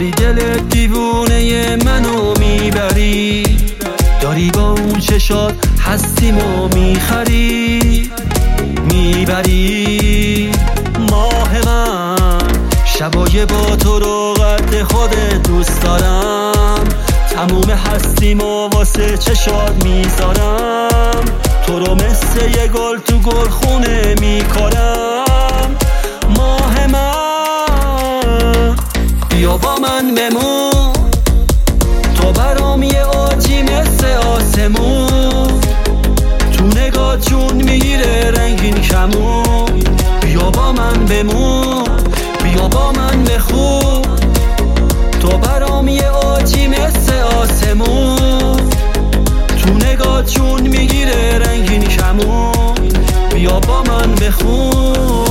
داری دل دیوونه منو میبری، داری با اون چشات هستیمو میخری میبری. ماه من شبای با تو رو قد خودت دوست دارم، تموم هستیمو واسه چشات میذارم، تو رو مثل یه گل تو گلخونه میکارم. ماه من بیا با من بمون، تو برام یه آجی مثل آسمون، تو نگاه جون میگیره رنگین کمون. بیا با من بمون، بیا با من بخون، تو برام یه آجی مثل آسمون، تو نگاه جون میگیره رنگین کمون. بیا با من بخون.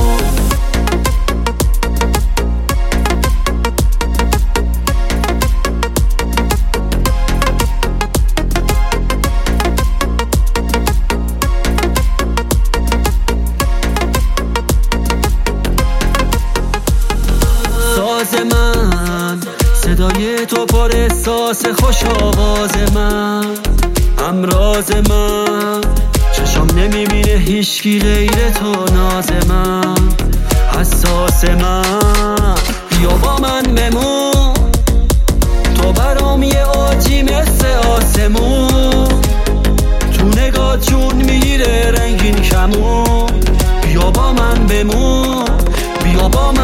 ساز من صدای تو پر احساس، خوش آواز من همراز من، چشم نمیبینه هیچکی غیر تو، ناز من حساس من. بیا با من بمون، تو برام یه آجی مثل آسمون، تو نگاه جون میگیره رنگین کمون. بیا با من بمون، بیا با من